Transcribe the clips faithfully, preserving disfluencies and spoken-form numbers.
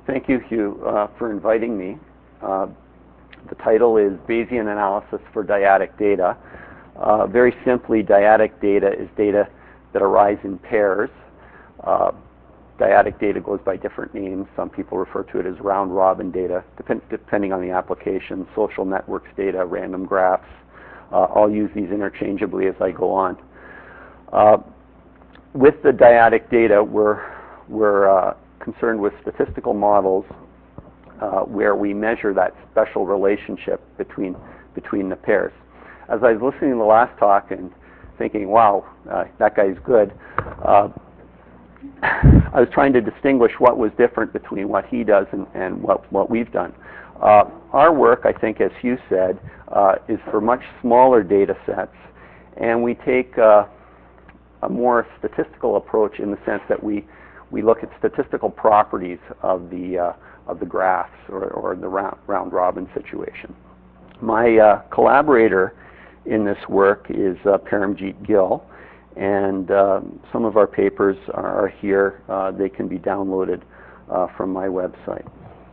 thank you, Hugh, uh, for inviting me. Uh, the title is Bayesian Analysis for Dyadic Data. Uh, very simply, dyadic data is data that arise in pairs. Uh, dyadic data goes by different names. Some people refer to it as round-robin data, depend depending on the application. Social networks data, random graphs. Uh, I'll use these interchangeably as I go on. Uh, with the dyadic data, we're, we're uh, concerned with statistical models uh, where we measure that special relationship between, between the pairs. As I was listening to the last talk and thinking, wow, uh, that guy's good, uh, I was trying to distinguish what was different between what he does and, and what, what we've done. Uh, our work, I think, as Hugh said, uh, is for much smaller data sets, and we take uh, a more statistical approach in the sense that we, we look at statistical properties of the, uh, of the graphs or, or the round, round robin situation. My uh, collaborator in this work is uh, Paramjeet Gill, and um, some of our papers are here. Uh, they can be downloaded uh, from my website.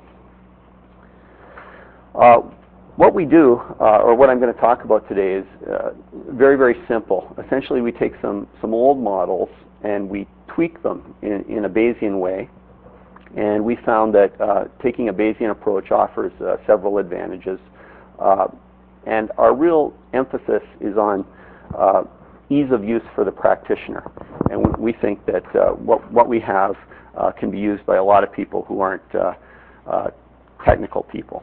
Uh, what we do, uh, or what I'm going to talk about today, is uh, very, very simple. Essentially, we take some, some old models and we tweak them in, in a Bayesian way. And we found that uh, taking a Bayesian approach offers uh, several advantages. Uh, and our real emphasis is on uh, ease of use for the practitioner. And we, we think that uh, what, what we have uh, can be used by a lot of people who aren't uh, uh, technical people.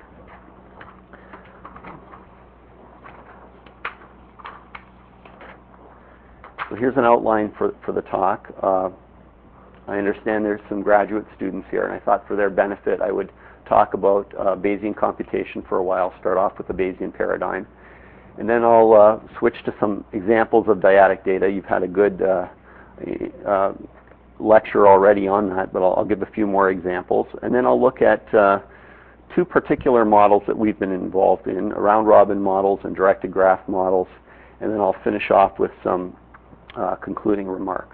So here's an outline for, for the talk. Uh, I understand there's some graduate students here, and I thought for their benefit I would talk about uh, Bayesian computation for a while, start off with the Bayesian paradigm. And then I'll uh, switch to some examples of dyadic data. You've had a good uh, uh, lecture already on that, but I'll, I'll give a few more examples. And then I'll look at uh, two particular models that we've been involved in, round-robin models and directed graph models. And then I'll finish off with some uh, concluding remarks.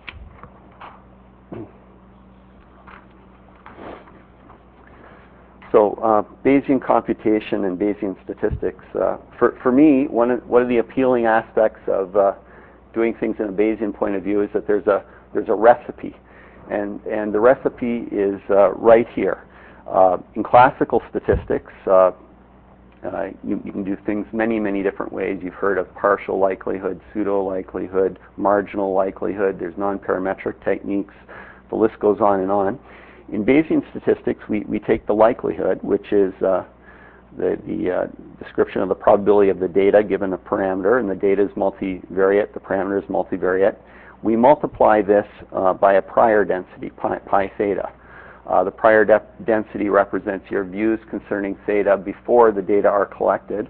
So uh, Bayesian computation and Bayesian statistics. Uh, for, for me, one of, one of the appealing aspects of uh, doing things in a Bayesian point of view is that there's a, there's a recipe. And, and the recipe is uh, right here. Uh, in classical statistics, uh, uh, you, you can do things many, many different ways. You've heard of partial likelihood, pseudo-likelihood, marginal likelihood. There's non-parametric techniques. The list goes on and on. In Bayesian statistics, we, we take the likelihood, which is uh, the, the uh, description of the probability of the data given a parameter, and the data is multivariate, the parameter is multivariate. We multiply this uh, by a prior density, pi, pi theta. Uh, the prior density represents your views concerning theta before the data are collected.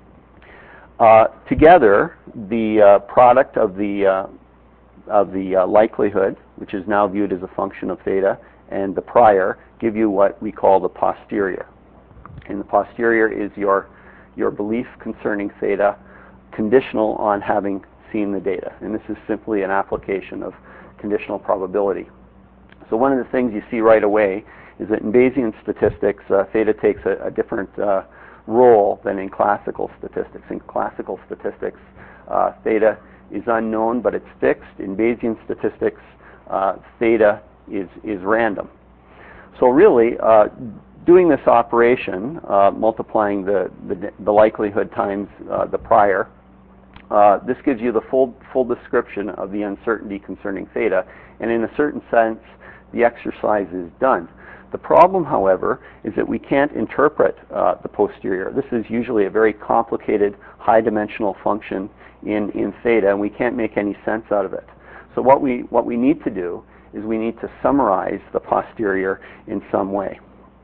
Uh, together, the uh, product of the, uh, of the uh, likelihood, which is now viewed as a function of theta, and the prior give you what we call the posterior. And the posterior is your, your belief concerning theta conditional on having seen the data. And this is simply an application of conditional probability. So one of the things you see right away is that in Bayesian statistics, uh, theta takes a, a different uh, role than in classical statistics. In classical statistics, uh, theta is unknown, but it's fixed. In Bayesian statistics, uh, theta is, is random. So really, uh, doing this operation, uh, multiplying the, the, the likelihood times uh, the prior, uh, this gives you the full, full description of the uncertainty concerning theta, and in a certain sense, the exercise is done. The problem, however, is that we can't interpret uh, the posterior. This is usually a very complicated, high-dimensional function in, in theta, and we can't make any sense out of it. So what we, what we need to do is we need to summarize the posterior in some way.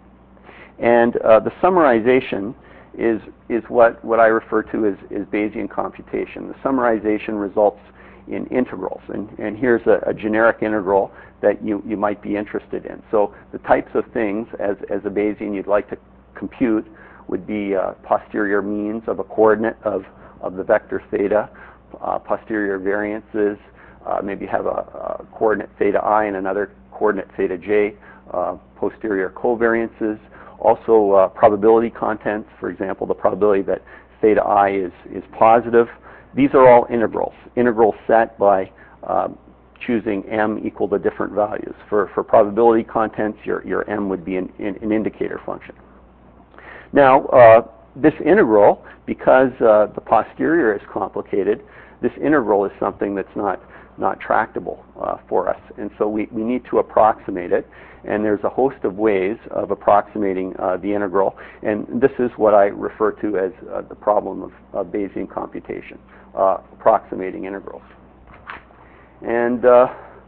And uh, the summarization is, is what, what I refer to as, as Bayesian computation. The summarization results in integrals. And, and here's a, a generic integral that you, you might be interested in. So the types of things as, as a Bayesian you'd like to compute would be uh, posterior means of a coordinate of, of the vector theta, uh, posterior variances, uh, maybe have a, a coordinate theta I and another coordinate theta j, uh, posterior covariances, also uh, probability contents, for example, the probability that theta I is, is positive. These are all integrals, integrals set by uh, choosing m equal to different values. For, for probability contents, your, your m would be an, an indicator function. Now, uh, this integral, because uh, the posterior is complicated, this integral is something that's not, not tractable uh, for us. And so we, we need to approximate it. And there's a host of ways of approximating uh, the integral. And this is what I refer to as uh, the problem of, of Bayesian computation, uh, approximating integrals. And uh,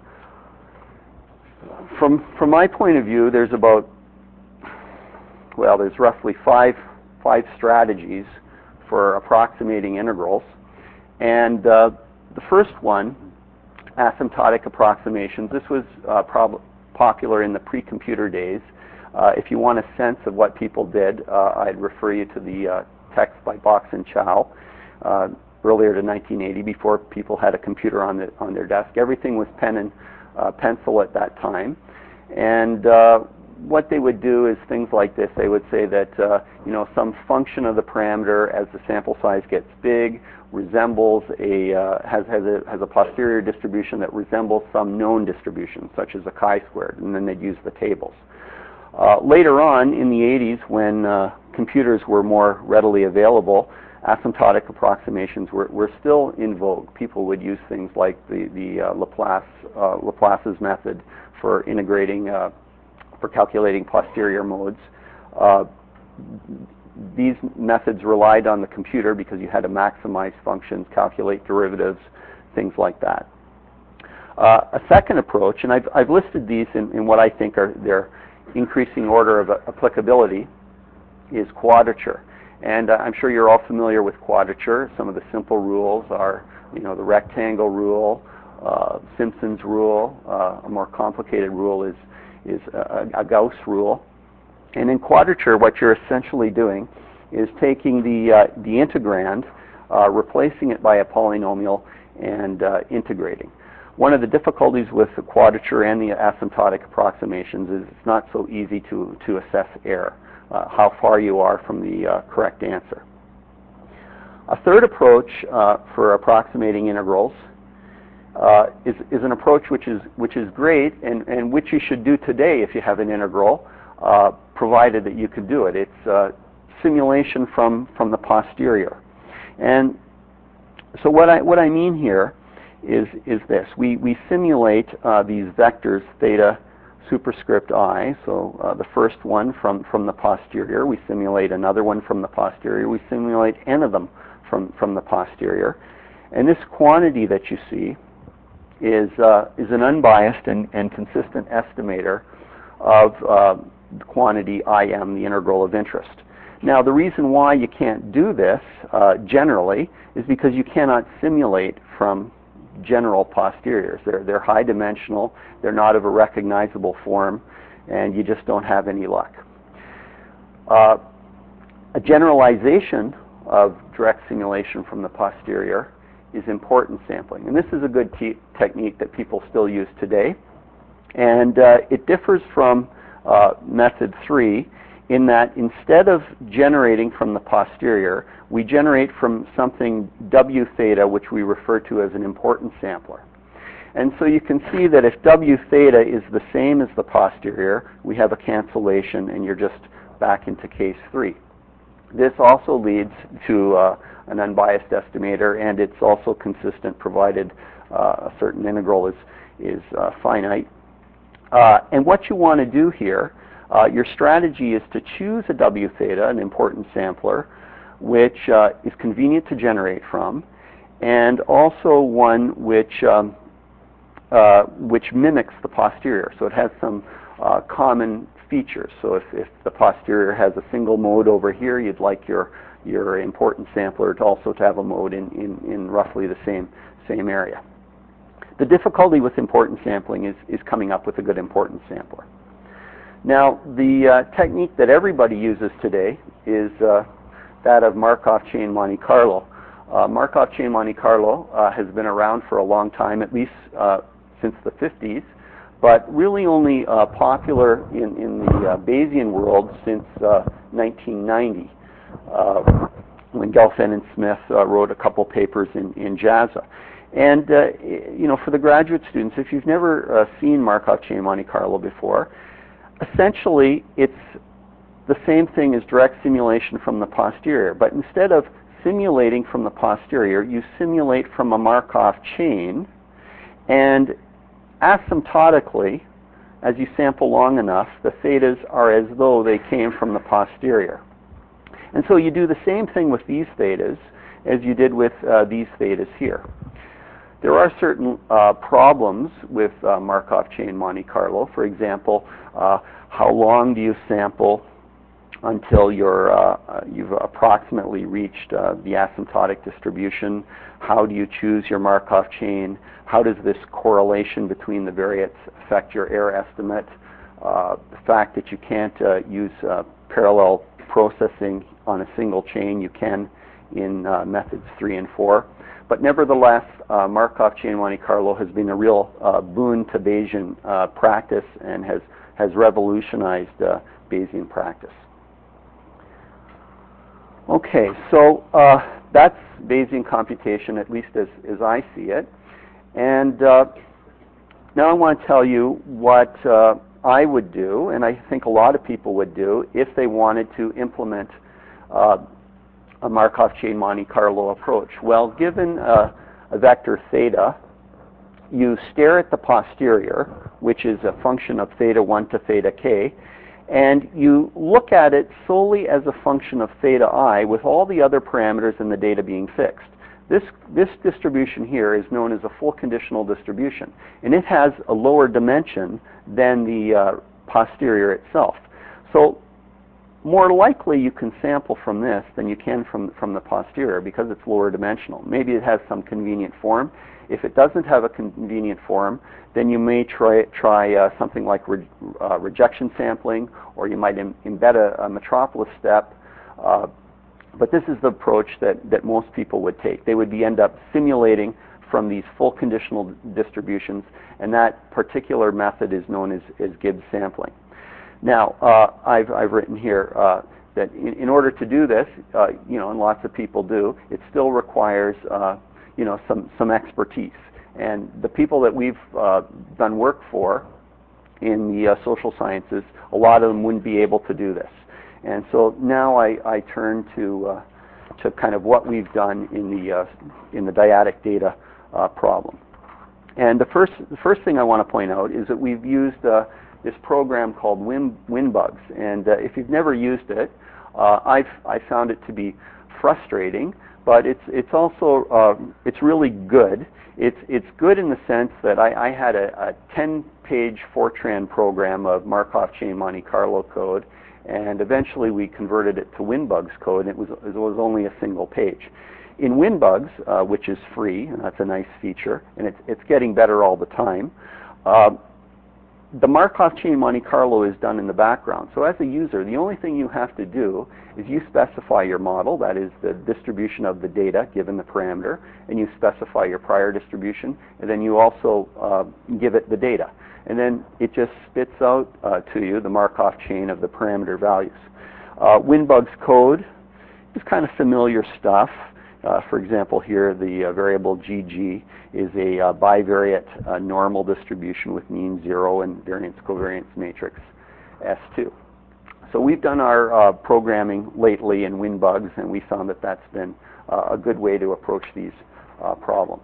from, from my point of view, there's about, well, there's roughly five, five strategies for approximating integrals. And uh, the first one, asymptotic approximations, this was uh, prob popular in the pre-computer days. Uh, if you want a sense of what people did, uh, I'd refer you to the uh, text by Box and Chow, uh, earlier to nineteen eighty, before people had a computer on, the, on their desk. Everything was pen and uh, pencil at that time. And uh, what they would do is things like this. They would say that uh, you know, some function of the parameter as the sample size gets big resembles a, uh, has, has a, has a posterior distribution that resembles some known distribution, such as a chi-squared, and then they'd use the tables. Uh, later on, in the eighties, when uh, computers were more readily available, asymptotic approximations were, were still in vogue. People would use things like the, the uh, Laplace, uh, Laplace's method for integrating, uh, for calculating posterior modes. Uh, these methods relied on the computer because you had to maximize functions, calculate derivatives, things like that. Uh, a second approach, and I've, I've listed these in, in what I think are their increasing order of uh, applicability, is quadrature. And uh, I'm sure you're all familiar with quadrature. Some of the simple rules are, you know, the rectangle rule, uh, Simpson's rule. Uh, a more complicated rule is, is a, a Gauss rule. And in quadrature, what you're essentially doing is taking the, uh, the integrand, uh, replacing it by a polynomial, and uh, integrating. One of the difficulties with the quadrature and the asymptotic approximations is it's not so easy to, to assess error, uh, how far you are from the uh, correct answer. A third approach uh, for approximating integrals uh, is, is an approach which is, which is great and, and which you should do today if you have an integral, uh, provided that you could do it. It's uh, simulation from, from the posterior. And so what I, what I mean here is, is this. We, we simulate uh, these vectors, theta superscript I, so uh, the first one from, from the posterior. We simulate another one from the posterior. We simulate n of them from, from the posterior. And this quantity that you see is, uh, is an unbiased and, and consistent estimator of uh, the quantity I m, the integral of interest. Now, the reason why you can't do this uh, generally is because you cannot simulate from general posteriors. They're, they're high dimensional, they're not of a recognizable form, and you just don't have any luck. Uh, a generalization of direct simulation from the posterior is importance sampling. And this is a good te technique that people still use today. And uh, it differs from uh, method three in that instead of generating from the posterior, we generate from something W theta, which we refer to as an importance sampler. And so you can see that if W theta is the same as the posterior, we have a cancellation and you're just back into case three. This also leads to uh, an unbiased estimator, and it's also consistent provided uh, a certain integral is, is uh, finite. Uh, and what you want to do here, uh, your strategy is to choose a W theta, an importance sampler, which uh, is convenient to generate from, and also one which, um, uh, which mimics the posterior. So it has some uh, common features. So if, if the posterior has a single mode over here, you'd like your, your importance sampler to also to have a mode in, in, in roughly the same, same area. The difficulty with importance sampling is, is coming up with a good importance sampler. Now, the uh, technique that everybody uses today is uh, that of Markov chain Monte Carlo. Uh, Markov chain Monte Carlo uh, has been around for a long time, at least uh, since the fifties. but really only uh, popular in, in the uh, Bayesian world since uh, nineteen ninety, uh, when Gelfand and Smith uh, wrote a couple papers in, in JASA. And uh, you know, for the graduate students, if you've never uh, seen Markov chain Monte Carlo before, essentially it's the same thing as direct simulation from the posterior, but instead of simulating from the posterior, you simulate from a Markov chain, and asymptotically, as you sample long enough, the thetas are as though they came from the posterior. And so you do the same thing with these thetas as you did with uh, these thetas here. There are certain uh, problems with uh, Markov chain Monte Carlo. For example, uh, how long do you sample until you're, uh, uh, you've approximately reached uh, the asymptotic distribution? How do you choose your Markov chain? How does this correlation between the variates affect your error estimate? Uh, the fact that you can't uh, use uh, parallel processing on a single chain, you can in uh, methods three and four. But nevertheless, uh, Markov chain Monte Carlo has been a real uh, boon to Bayesian uh, practice and has, has revolutionized uh, Bayesian practice. Okay, so uh, that's Bayesian computation, at least as, as I see it. And uh, now I want to tell you what uh, I would do, and I think a lot of people would do, if they wanted to implement uh, a Markov chain Monte Carlo approach. Well, given uh, a vector theta, you stare at the posterior, which is a function of theta one to theta k, and you look at it solely as a function of theta I with all the other parameters in the data being fixed. This, this distribution here is known as a full conditional distribution, and it has a lower dimension than the uh, posterior itself. So more likely you can sample from this than you can from, from the posterior because it's lower dimensional. Maybe it has some convenient form. If it doesn't have a convenient form, then you may try, try uh, something like re, uh, rejection sampling, or you might im embed a, a metropolis step. Uh, but this is the approach that, that most people would take. They would be end up simulating from these full conditional distributions, and that particular method is known as, as Gibbs sampling. Now, uh, I've, I've written here uh, that in, in order to do this, uh, you know, and lots of people do, it still requires, uh, you know, some, some expertise. And the people that we've uh, done work for in the uh, social sciences, a lot of them wouldn't be able to do this. And so now I, I turn to, uh, to kind of what we've done in the, uh, in the dyadic data uh, problem. And the first, the first thing I want to point out is that we've used uh, this program called Win, WinBugs. And uh, if you've never used it, uh, I've I found it to be frustrating, but it's, it's also, uh, it's really good. It's, it's good in the sense that I, I had a ten page Fortran program of Markov chain Monte Carlo code, and eventually we converted it to WinBugs code, and it was, it was only a single page. In WinBugs, uh, which is free, and that's a nice feature, and it's, it's getting better all the time, uh, the Markov chain Monte Carlo is done in the background. So as a user, the only thing you have to do is you specify your model, that is the distribution of the data given the parameter, and you specify your prior distribution, and then you also uh, give it the data. And then it just spits out uh, to you the Markov chain of the parameter values. Uh, WinBugs code is kind of familiar stuff. Uh, for example, here the uh, variable G G is a uh, bivariate uh, normal distribution with mean zero and variance covariance matrix S two. So we've done our uh, programming lately in WinBugs, and we found that that's been uh, a good way to approach these uh, problems.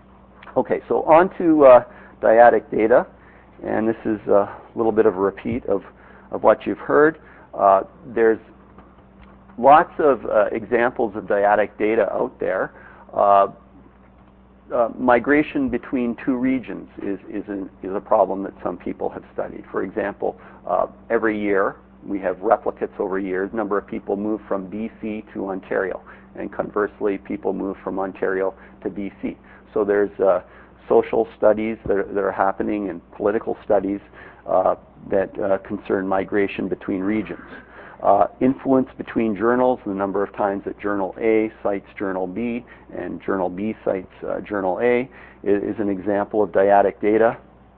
Okay, so on to uh, dyadic data, and this is a little bit of a repeat of, of what you've heard. Uh, there's lots of uh, examples of dyadic data out there. Uh, uh, migration between two regions is, is, a, is a problem that some people have studied. For example, uh, every year we have replicates over years. Number of people move from B C to Ontario, and conversely, people move from Ontario to B C. So there's uh, social studies that are, that are happening and political studies uh, that uh, concern migration between regions. Uh, influence between journals, the number of times that journal A cites journal B and journal B cites uh, journal A is, is an example of dyadic data.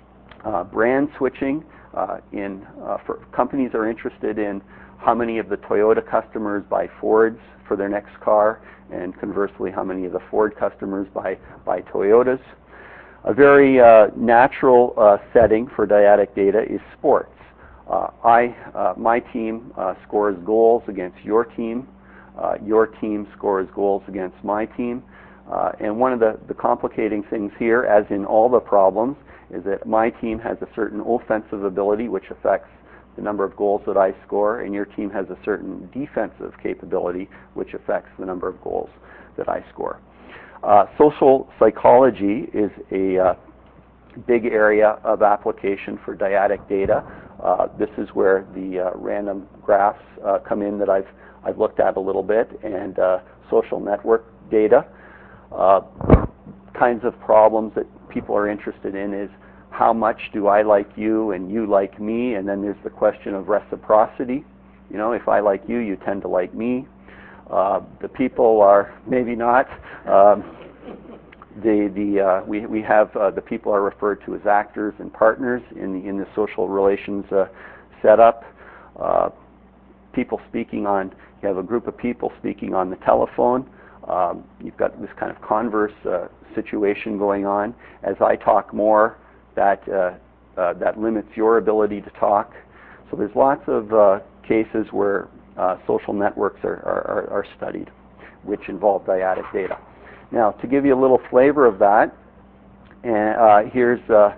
Uh, brand switching, uh, in uh, for companies are interested in how many of the Toyota customers buy Fords for their next car, and conversely, how many of the Ford customers buy, buy Toyotas. A very uh, natural uh, setting for dyadic data is sports. Uh, I, uh, my team uh, scores goals against your team. Uh, your team scores goals against my team. Uh, and one of the, the complicating things here, as in all the problems, is that my team has a certain offensive ability which affects the number of goals that I score, and your team has a certain defensive capability which affects the number of goals that I score. Uh, social psychology is a uh, big area of application for dyadic data. Uh, this is where the uh, random graphs uh, come in that I've, I've looked at a little bit, and uh, social network data. Uh, kinds of problems that people are interested in is how much do I like you and you like me, and then there's the question of reciprocity. You know, if I like you, you tend to like me. Uh, the people are maybe not. Um, the the uh, we we have uh, the people are referred to as actors and partners in the in the social relations uh, setup. Uh, people speaking on you have a group of people speaking on the telephone. Um, you've got this kind of converse uh, situation going on. As I talk more, that uh, uh, that limits your ability to talk. So there's lots of uh, cases where uh, social networks are, are, are studied, which involve dyadic data. Now, to give you a little flavor of that, and uh, here's uh,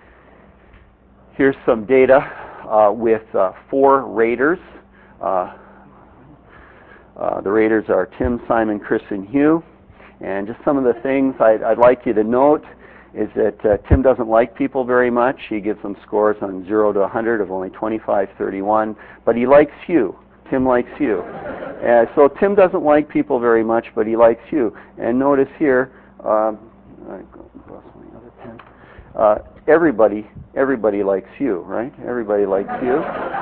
here's some data uh, with uh, four raters. Uh, uh, the raters are Tim, Simon, Chris, and Hugh. And just some of the things I'd, I'd like you to note is that uh, Tim doesn't like people very much. He gives them scores on zero to one hundred of only twenty-five, thirty-one, but he likes Hugh. Tim likes Hugh. Uh, so Tim doesn't like people very much, but he likes Hugh. And notice here, um, I lost my other pen. Uh, everybody, everybody likes Hugh, right? Everybody likes Hugh.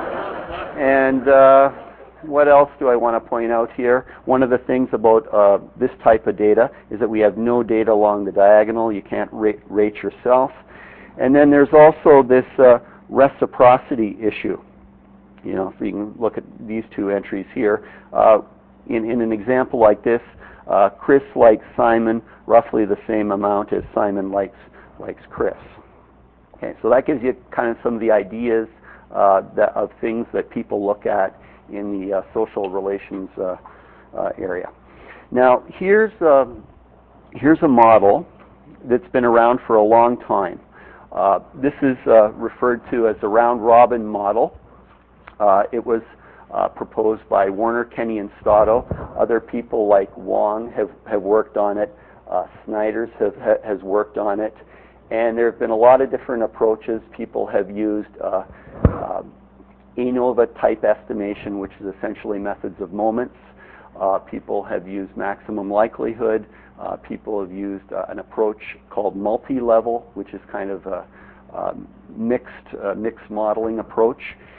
And uh, what else do I want to point out here? One of the things about uh, this type of data is that we have no data along the diagonal. You can't rate, rate yourself. And then there's also this uh, reciprocity issue. You know, so you can look at these two entries here. Uh, in, in an example like this, uh, Chris likes Simon roughly the same amount as Simon likes likes Chris. Okay, so that gives you kind of some of the ideas uh, that, of things that people look at in the uh, social relations uh, uh, area. Now, here's uh, here's a model that's been around for a long time. Uh, this is uh, referred to as the round-robin model. Uh, it was uh, proposed by Warner, Kenny, and Stato. Other people like Wong have, have worked on it. Uh, Snyder's have, ha, has worked on it. And there have been a lot of different approaches. People have used uh, uh, ANOVA type estimation, which is essentially methods of moments. Uh, people have used maximum likelihood. Uh, people have used uh, an approach called multi-level, which is kind of a, a mixed, uh, mixed modeling approach.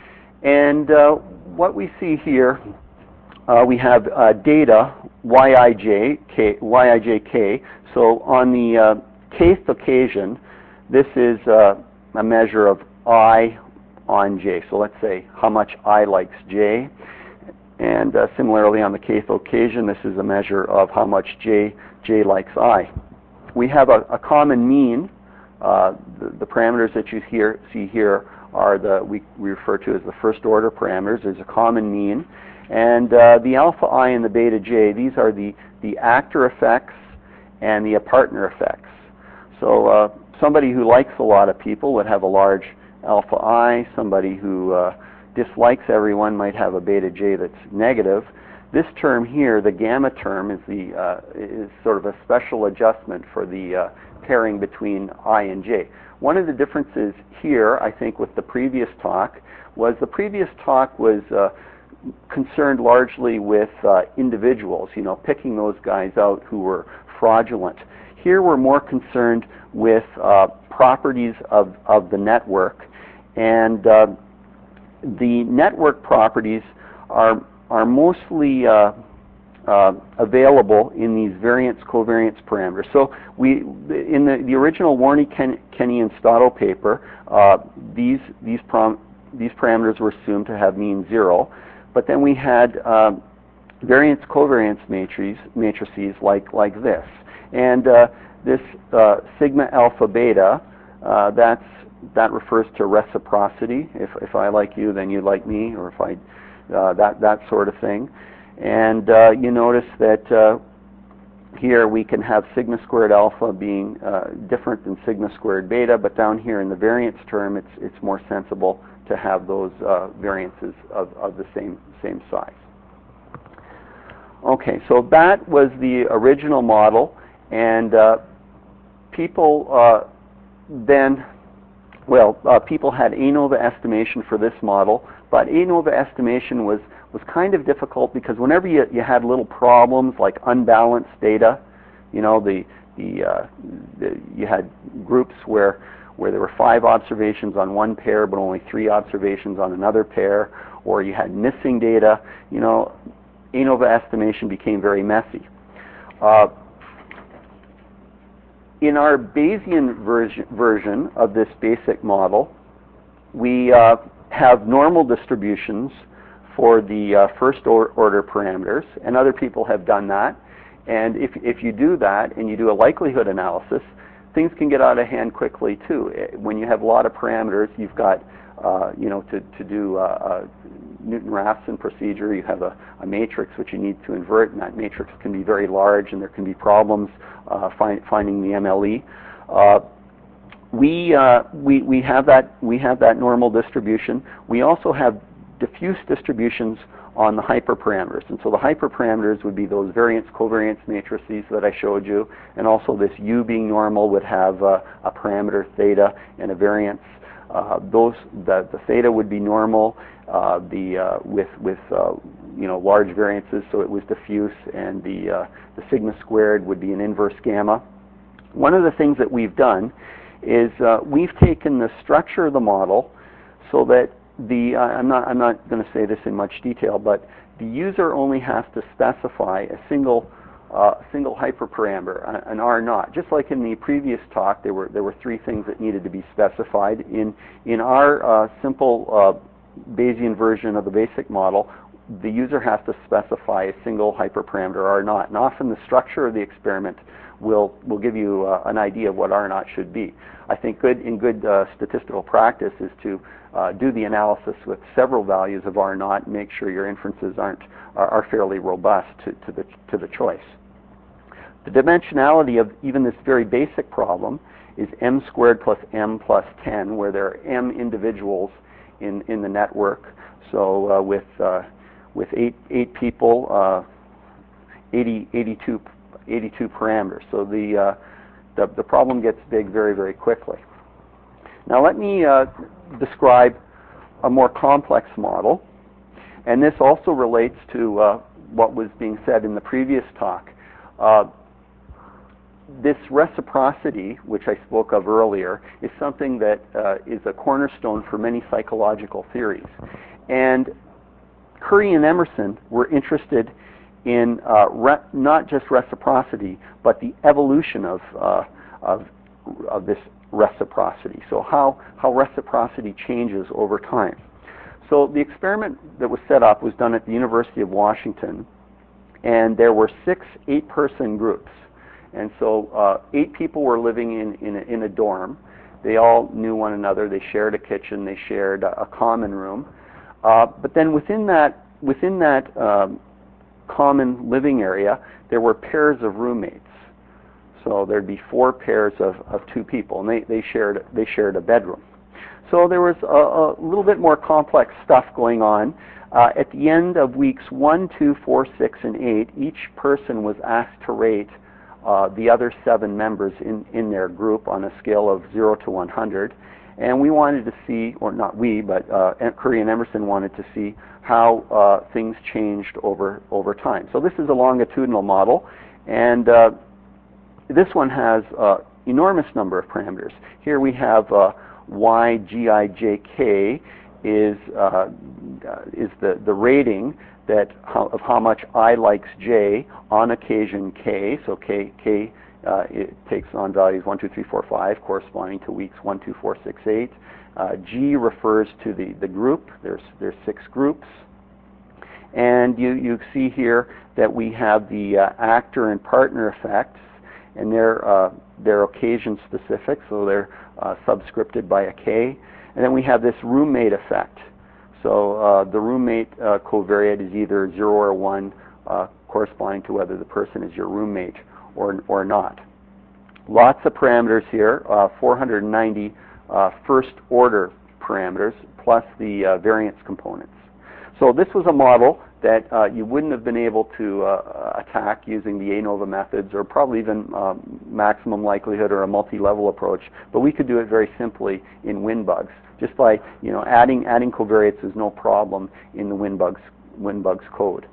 And uh, what we see here, uh, we have uh, data Y I J K, Y I J K. So on the uh, kth occasion, this is uh, a measure of I on J. So let's say how much I likes J. And uh, similarly on the kth occasion, this is a measure of how much J, J likes I. We have a, a common mean. Uh, the, the parameters that you here, see here are the we, we refer to as the first order parameters. There's a common mean. And uh, the alpha I and the beta J, these are the, the actor effects and the partner effects. So uh, somebody who likes a lot of people would have a large alpha I. Somebody who uh, dislikes everyone might have a beta J that's negative. This term here, the gamma term, is the uh, is sort of a special adjustment for the uh, pairing between I and J. One of the differences here, I think, with the previous talk was the previous talk was uh, concerned largely with uh, individuals, you know, picking those guys out who were fraudulent. Here we're more concerned with uh, properties of, of the network, and uh, the network properties are are mostly uh, uh, available in these variance covariance parameters. So we, in the, the original Warney, Ken, Kenny, and Stato paper, uh, these these prom, these parameters were assumed to have mean zero, but then we had um, variance covariance matrices, matrices like like this, and uh, this uh, sigma alpha beta, uh, that's that refers to reciprocity. If if I like you, then you like me, or if I uh, that that sort of thing. And uh, you notice that uh, here we can have sigma squared alpha being uh, different than sigma squared beta, but down here in the variance term, it's it's more sensible to have those uh, variances of, of the same same size. Okay, so that was the original model, and uh, people uh, then, well, uh, people had ANOVA estimation for this model, but ANOVA estimation was was kind of difficult because whenever you, you had little problems like unbalanced data, you know, the the, uh, the you had groups where where there were five observations on one pair but only three observations on another pair, or you had missing data, you know, ANOVA estimation became very messy. Uh, in our Bayesian version, version of this basic model, we uh, have normal distributions for the uh, first or order parameters, and other people have done that. And if, if you do that and you do a likelihood analysis, things can get out of hand quickly too. When you have a lot of parameters, you've got, uh, you know, to, to do uh, a Newton-Raphson procedure, you have a, a matrix which you need to invert, and that matrix can be very large, and there can be problems uh, find, finding the M L E. Uh, we, uh, we, we, have that, we have that normal distribution. We also have diffuse distributions on the hyperparameters. And so the hyperparameters would be those variance covariance matrices that I showed you, and also this U being normal would have uh, a parameter theta and a variance. Uh, those the, the theta would be normal uh, the uh, with with uh, you know, large variances, so it was diffuse, and the uh, the sigma squared would be an inverse gamma. One of the things that we've done is uh, we've taken the structure of the model so that the, uh, I'm not, I'm not going to say this in much detail, but the user only has to specify a single, uh, single hyperparameter, an R naught. Just like in the previous talk, there were there were three things that needed to be specified. In in our uh, simple uh, Bayesian version of the basic model, the user has to specify a single hyperparameter R naught, and often the structure of the experiment will will give you uh, an idea of what R naught should be. I think good in good uh, statistical practice is to uh, do the analysis with several values of R naught and make sure your inferences aren't are, are fairly robust to, to the to the choice. The dimensionality of even this very basic problem is m squared plus m plus ten, where there are m individuals in in the network. So uh, with uh, with eight eight people, uh, eighty, eighty-two, eighty-two parameters. So the, uh, the the problem gets big very very quickly. Now let me uh, describe a more complex model, and this also relates to uh, what was being said in the previous talk. Uh, this reciprocity, which I spoke of earlier, is something that uh, is a cornerstone for many psychological theories. And Curry and Emerson were interested in uh, re not just reciprocity, but the evolution of, uh, of, of this reciprocity. So how, how reciprocity changes over time. So the experiment that was set up was done at the University of Washington, and there were six eight-person groups. And so uh, eight people were living in, in, a, in a dorm. They all knew one another. They shared a kitchen. They shared a, a common room. Uh, but then within that, within that um, common living area, there were pairs of roommates. So there'd be four pairs of, of two people, and they, they shared they shared a bedroom. So there was a, a little bit more complex stuff going on. Uh, at the end of weeks one, two, four, six, and eight, each person was asked to rate uh, the other seven members in, in their group on a scale of zero to one hundred. And we wanted to see, or not we, but uh, Curry and Emerson wanted to see how uh, things changed over, over time. So this is a longitudinal model, and uh, this one has an enormous number of parameters. Here we have uh, y, g, I, j, k is uh, is the the rating that how, of how much I likes J, on occasion K. So K K uh, it takes on values one, two, three, four, five, corresponding to weeks one, two, four, six, eight. Uh, G refers to the the group. There's there's six groups, and you you see here that we have the uh, actor and partner effects, and they're uh, they're occasion specific, so they're uh, subscripted by a K. And then we have this roommate effect. So uh, the roommate uh, covariate is either zero or one, uh, corresponding to whether the person is your roommate or or not. Lots of parameters here, uh, four hundred ninety uh, first order parameters plus the uh, variance components. So this was a model that uh, you wouldn't have been able to uh, attack using the ANOVA methods, or probably even um, maximum likelihood or a multi-level approach, but we could do it very simply in WinBugs. Just by you know adding adding covariates is no problem in the WinBugs WinBugs code.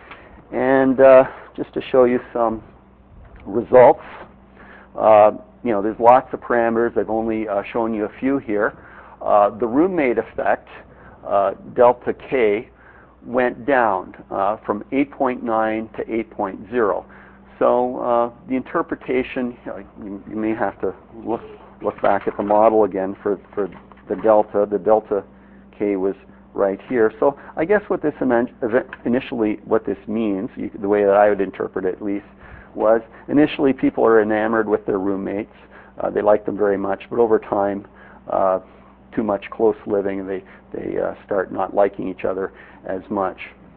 And uh, just to show you some results, uh, you know there's lots of parameters. I've only uh, shown you a few here. Uh, the roommate effect, uh, delta K, went down uh, from eight point nine to eight point zero. So uh, the interpretation, you, you may have to look look back at the model again for for the delta. The delta K was right here. So I guess what this initially, what this means, you, the way that I would interpret it at least, was initially people are enamored with their roommates. Uh, they like them very much, but over time, uh, too much close living, and they they uh, start not liking each other as much.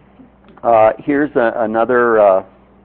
Uh, here's a, another uh,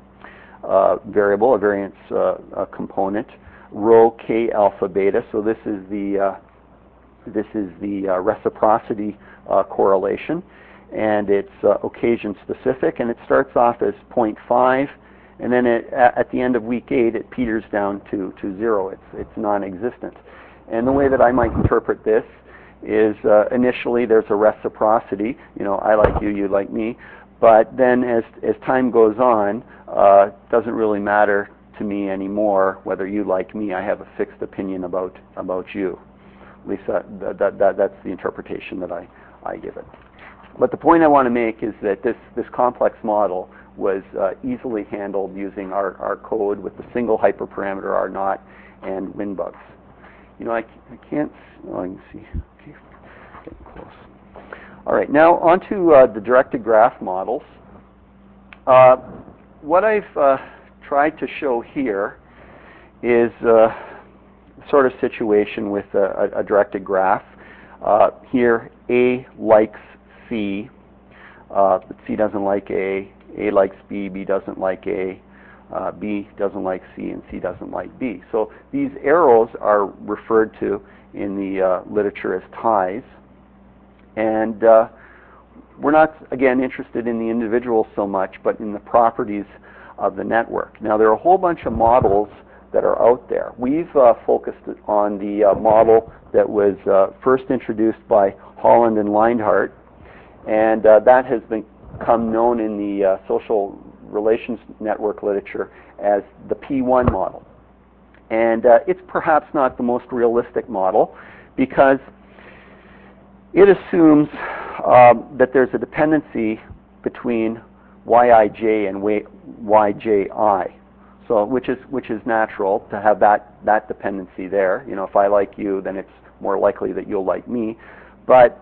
uh, variable, a variance uh, a component, rho K alpha beta. So this is the uh, this is the uh, reciprocity uh, correlation, and it's uh, occasion specific, and it starts off as zero point five, and then it, at the end of week eight it peters down to to zero. It's it's non-existent. And the way that I might interpret this is uh, initially there's a reciprocity, you know, I like you, you like me, but then as as time goes on, uh, it doesn't really matter to me anymore whether you like me. I have a fixed opinion about about you. At least that, that, that that's the interpretation that I, I give it. But the point I want to make is that this this complex model was uh, easily handled using our, our code with the single hyperparameter R naught and WinBugs. You know, I, I can't, oh, I can see, okay, getting close. All right, now on to uh, the directed graph models. Uh, what I've uh, tried to show here is uh, sort of situation with a, a directed graph. Uh, here, A likes C, uh, but C doesn't like A, A likes B, B doesn't like A, Uh, B doesn't like C, and C doesn't like B. So these arrows are referred to in the uh, literature as ties. And uh, we're not, again, interested in the individuals so much, but in the properties of the network. Now, there are a whole bunch of models that are out there. We've uh, focused on the uh, model that was uh, first introduced by Holland and Leinhart, and uh, that has become known in the uh, social relations network literature as the P one model. And uh, it's perhaps not the most realistic model because it assumes um, that there's a dependency between Y I J and Y J I. So which is which is natural to have that that dependency there. You know, if I like you, then it's more likely that you'll like me. But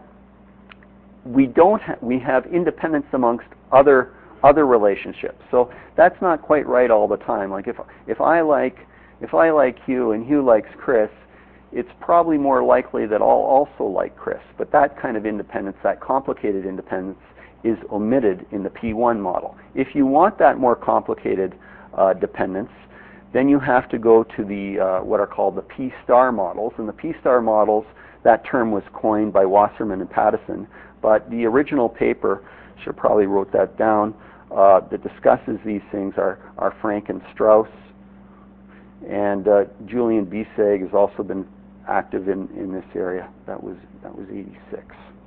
we don't ha- we have independence amongst other other relationships. So that's not quite right all the time. Like if if I like if I like Hugh and Hugh likes Chris, it's probably more likely that I'll also like Chris. But that kind of independence, that complicated independence, is omitted in the P one model. If you want that more complicated uh, dependence, then you have to go to the uh, what are called the P star models. And the P star models, that term was coined by Wasserman and Pattison, but the original paper, should probably wrote that down, uh, that discusses these things are, are Frank and Strauss, and uh, Julian Biseg has also been active in, in this area. That was that was eighty-six.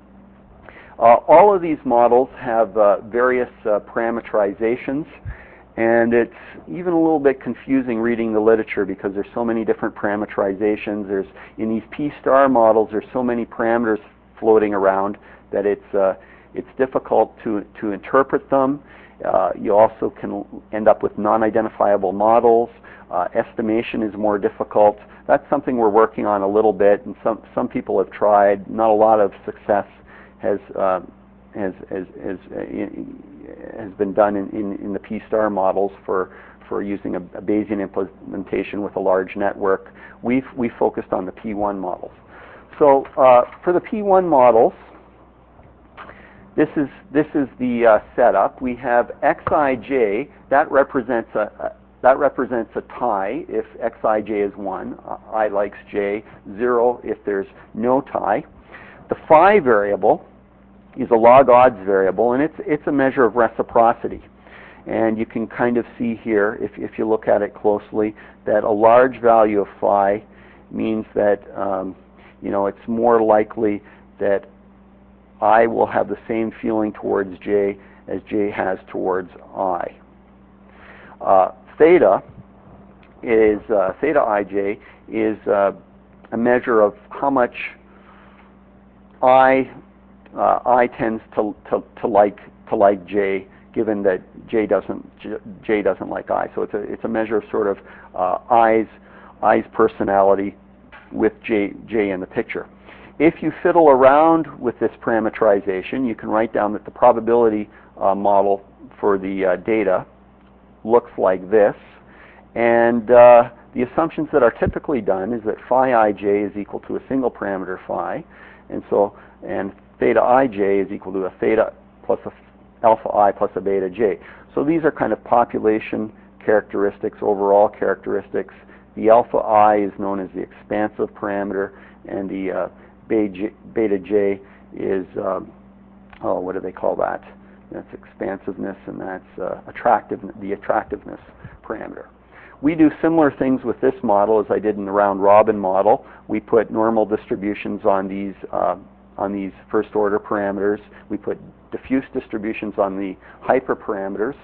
Uh, all of these models have uh, various uh, parameterizations, and it's even a little bit confusing reading the literature because there's so many different parameterizations. There's in these P star models, there's so many parameters floating around that it's uh, it's difficult to to interpret them. Uh, you also can end up with non-identifiable models. Uh, estimation is more difficult. That's something we're working on a little bit, and some some people have tried. Not a lot of success has uh, has has has, uh, has been done in, in, in the P-star models for for using a, a Bayesian implementation with a large network. We've we focused on the P one models. So uh, for the P one models, this is this is the uh, setup. We have Xij. That represents a, a that represents a tie if Xij is one. Uh, I likes j. Zero if there's no tie. The phi variable is a log odds variable, and it's it's a measure of reciprocity. And you can kind of see here, if if you look at it closely, that a large value of phi means that um, you know it's more likely that I will have the same feeling towards j as j has towards I. Uh, theta is uh, theta ij is uh, a measure of how much I uh, I tends to, to to like to like j, given that j doesn't j, j doesn't like I. So it's a it's a measure of sort of uh, I's I's personality with j j in the picture. If you fiddle around with this parameterization, you can write down that the probability uh, model for the uh, data looks like this, and uh, the assumptions that are typically done is that phi ij is equal to a single parameter phi, and so and theta ij is equal to a theta plus a alpha I plus a beta j. So these are kind of population characteristics, overall characteristics. The alpha I is known as the expansive parameter, and the uh, beta j is, um, oh, what do they call that? That's expansiveness, and that's uh, attractive, the attractiveness parameter. We do similar things with this model as I did in the round-robin model. We put normal distributions on these uh, on these first-order parameters. We put diffuse distributions on the hyperparameters.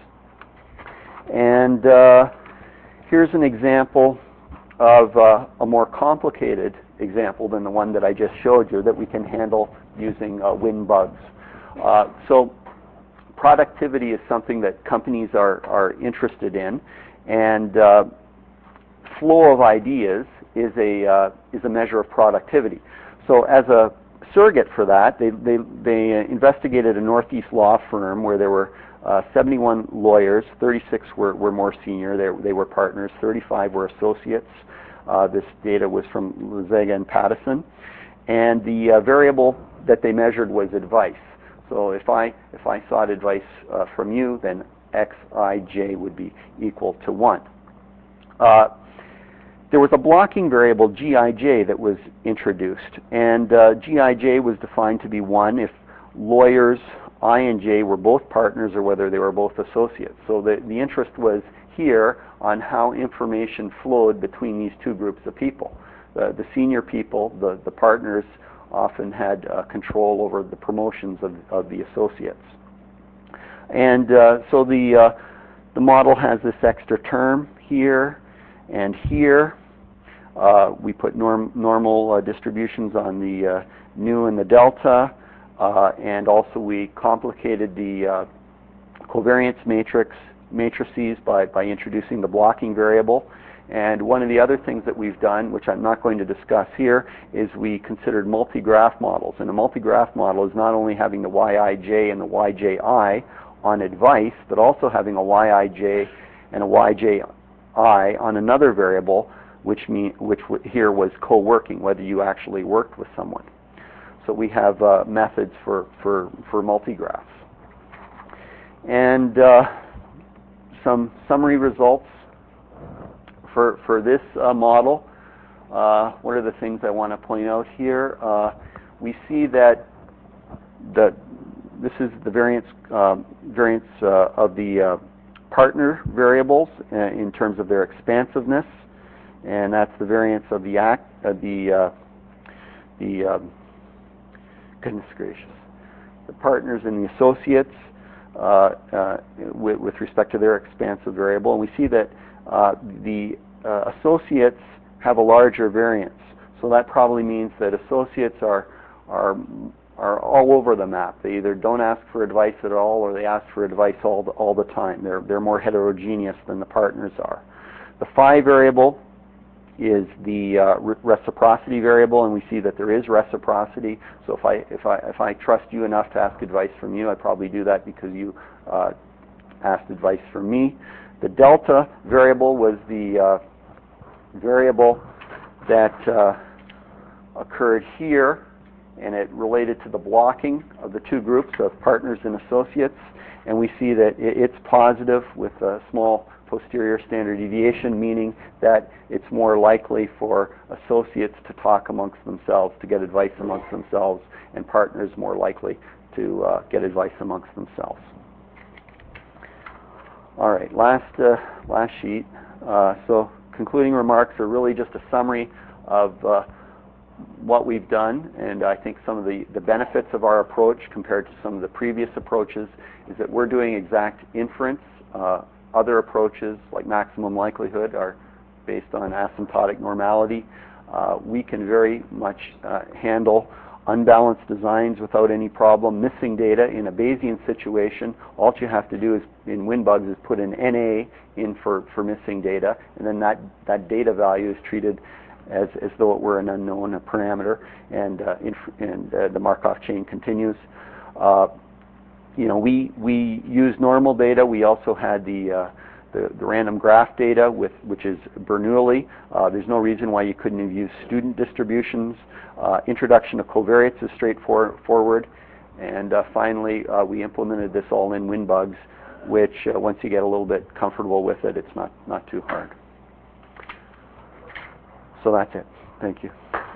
And uh, here's an example of uh, a more complicated example than the one that I just showed you that we can handle using uh, WinBugs. Uh, so productivity is something that companies are, are interested in, and uh, flow of ideas is a, uh, is a measure of productivity. So as a surrogate for that, they, they, they investigated a Northeast law firm where there were uh, seventy-one lawyers, thirty-six were, were more senior, they, they were partners, thirty-five were associates. Uh, this data was from Lozega and Pattison, and the uh, variable that they measured was advice. So if I if I sought advice uh, from you, then Xij would be equal to one. Uh, there was a blocking variable Gij that was introduced, and uh, Gij was defined to be one if lawyers I and J were both partners or whether they were both associates. So the, the interest was here on how information flowed between these two groups of people. Uh, the senior people, the, the partners, often had uh, control over the promotions of, of the associates. And uh, so the, uh, the model has this extra term here and here. Uh, we put norm, normal uh, distributions on the uh, nu and the delta, uh, and also we complicated the uh, covariance matrix matrices by, by introducing the blocking variable. And one of the other things that we've done, which I'm not going to discuss here, is we considered multi-graph models. And a multi-graph model is not only having the Yij and the Yji on advice, but also having a Yij and a Yji on another variable, which mean, which w here was co-working, whether you actually worked with someone. So we have uh, methods for, for, for multi-graphs. And uh, some summary results for, for this uh, model. Uh, what are the things I want to point out here? Uh, we see that the, this is the variance, uh, variance uh, of the uh, partner variables uh, in terms of their expansiveness, and that's the variance of the act, uh, the uh, the um, goodness gracious, the partners and the associates uh, uh, with, with respect to their expansive variable, and we see that uh, the uh, associates have a larger variance. So that probably means that associates are are are all over the map. They either don't ask for advice at all, or they ask for advice all the, all the time. They're, they're more heterogeneous than the partners are. The phi variable is the uh, re reciprocity variable, and we see that there is reciprocity. So if I, if, I, if I trust you enough to ask advice from you, I probably do that because you uh, asked advice from me. The delta variable was the uh, variable that uh, occurred here, and it related to the blocking of the two groups of partners and associates. And we see that it's positive with a small posterior standard deviation, meaning that it's more likely for associates to talk amongst themselves, to get advice amongst themselves, and partners more likely to uh, get advice amongst themselves. All right, last, uh, last sheet. Uh, so concluding remarks are really just a summary of uh, what we've done, and I think some of the, the benefits of our approach compared to some of the previous approaches is that we're doing exact inference. Uh, other approaches, like maximum likelihood, are based on asymptotic normality. Uh, we can very much uh, handle unbalanced designs without any problem. Missing data in a Bayesian situation, all you have to do is, in WinBugs, is put an N A in for, for missing data, and then that, that data value is treated as, as though it were an unknown a parameter, and, uh, and uh, the Markov chain continues. Uh, you know, we, we use normal data. We also had the, uh, the, the random graph data, with, which is Bernoulli. Uh, there's no reason why you couldn't have used student distributions. Uh, introduction of covariates is straightforward. And uh, finally, uh, we implemented this all in WinBugs, which uh, once you get a little bit comfortable with it, it's not, not too hard. So that's it. Thank you.